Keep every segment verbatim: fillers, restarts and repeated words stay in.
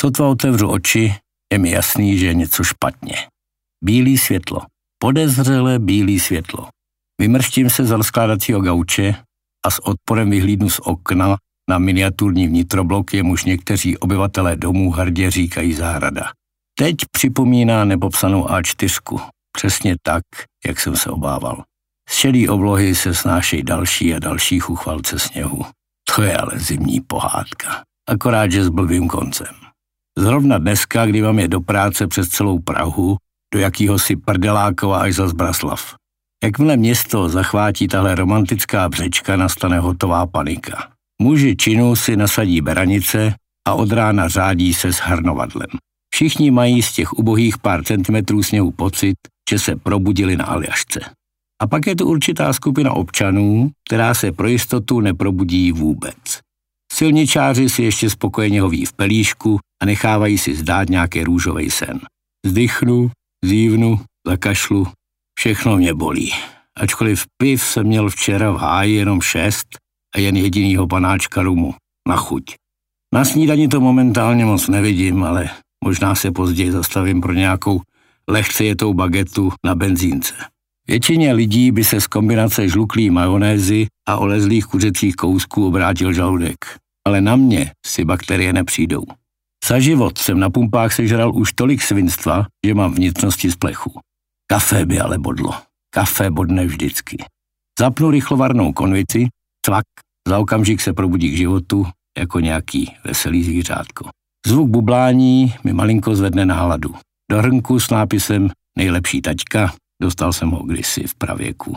Sotva otevřu oči, je mi jasný, že je něco špatně. Bílý světlo. Podezřele bílý světlo. Vymrštím se z rozkládacího gauče a s odporem vyhlídnu z okna na miniaturní vnitroblok, jemuž někteří obyvatelé domů hrdě říkají zahrada. Teď připomíná nepopsanou á čtyři. Přesně tak, jak jsem se obával. Z šedý oblohy se snášejí další a další chuchvalce sněhu. To je ale zimní pohádka. Akorát, že s blbým koncem. Zrovna dneska, kdy mám je do práce přes celou Prahu, do jakýhosi Prdelákova až za Zbraslav. Jakmile město zachvátí tahle romantická břečka, nastane hotová panika. Muži činu si nasadí beranice a od rána řádí se s hrnovadlem. Všichni mají z těch ubohých pár centimetrů sněhu pocit, že se probudili na Aljašce. A pak je tu určitá skupina občanů, která se pro jistotu neprobudí vůbec. Silničáři si ještě spokojeně hoví v pelíšku a nechávají si zdát nějaký růžovej sen. Zdychnu, zívnu, zakašlu, všechno mě bolí. Ačkoliv piv jsem měl včera v háji jenom šest a jen jedinýho panáčka rumu, na chuť. Na snídani to momentálně moc nevidím, ale možná se později zastavím pro nějakou lehce jetou bagetu na benzínce. Většině lidí by se z kombinace žluklý majonézy a olezlých kuřecích kousků obrátil žaludek. Ale na mě si bakterie nepřijdou. Za život jsem na pumpách sežral už tolik svinstva, že mám vnitřnosti z plechu. Kafe by ale bodlo. Kafe bodne vždycky. Zapnu rychlovarnou konvici, cvak, za okamžik se probudí k životu jako nějaký veselý zvířátko. Zvuk bublání mi malinko zvedne náladu. Do hrnku s nápisem nejlepší taťka, dostal jsem ho kdysi v pravěku.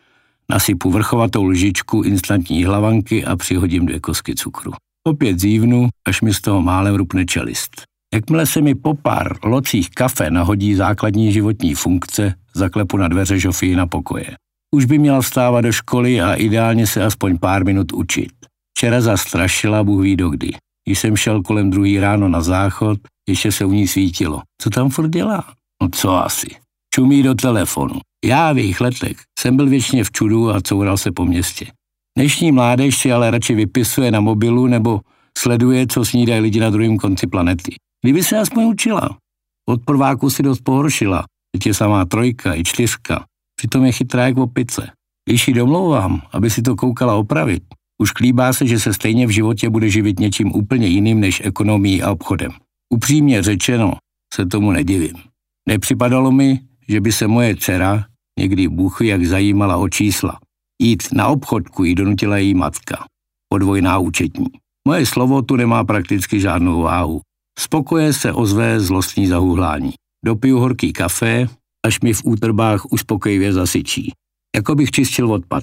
Nasypu vrchovatou lžičku instantní hlavanky a přihodím dvě kosky cukru. Opět zívnu, až mi z toho málem rupne čelist. Jakmile se mi po pár locích kafe nahodí základní životní funkce, zaklepu na dveře Žofii na pokoje. Už by měla vstávat do školy a ideálně se aspoň pár minut učit. Včera zastrašila, Bůh ví dokdy. Když jsem šel kolem druhý ráno na záchod, ještě se u ní svítilo. Co tam furt dělá? No co asi? Čumí do telefonu. Já v jejich letech jsem byl věčně v čudu a coural se po městě. Dnešní mládež si ale radši vypisuje na mobilu nebo sleduje, co snídají lidi na druhém konci planety. Kdyby se aspoň učila. Od prváku si dost pohoršila. Teď je samá trojka i čtyřka. Přitom je chytrá jak opice. Když ji domlouvám, aby si to koukala opravit, už klíbá se, že se stejně v životě bude živit něčím úplně jiným než ekonomií a obchodem. Upřímně řečeno, se tomu nedivím. Nepřipadalo mi, že by se moje dcera někdy Bůh ví jak zajímala o čísla. Jít na obchodku jí donutila její matka. Podvojná účetní. Moje slovo tu nemá prakticky žádnou váhu. Spokoje se ozve zlostní zahuhlání. Dopiju horký kafe, až mi v útrbách uspokojivě zasyčí. Jako bych čistil odpad.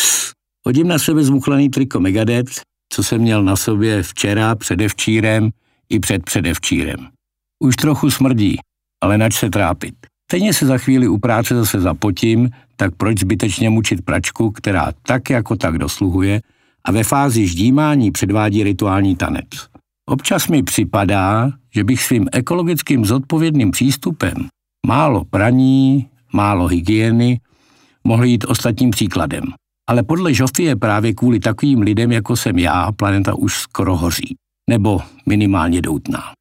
Hodím na sebe zmuchlaný triko Megadeth, co jsem měl na sobě včera, předevčírem i před předevčírem. Už trochu smrdí, ale nač se trápit. Stejně se za chvíli u práce zase zapotím, tak proč zbytečně mučit pračku, která tak jako tak dosluhuje a ve fázi ždímání předvádí rituální tanec. Občas mi připadá, že bych svým ekologickým zodpovědným přístupem málo praní, málo hygieny mohl jít ostatním příkladem. Ale podle Žofie právě kvůli takovým lidem, jako jsem já, planeta už skoro hoří. Nebo minimálně doutná.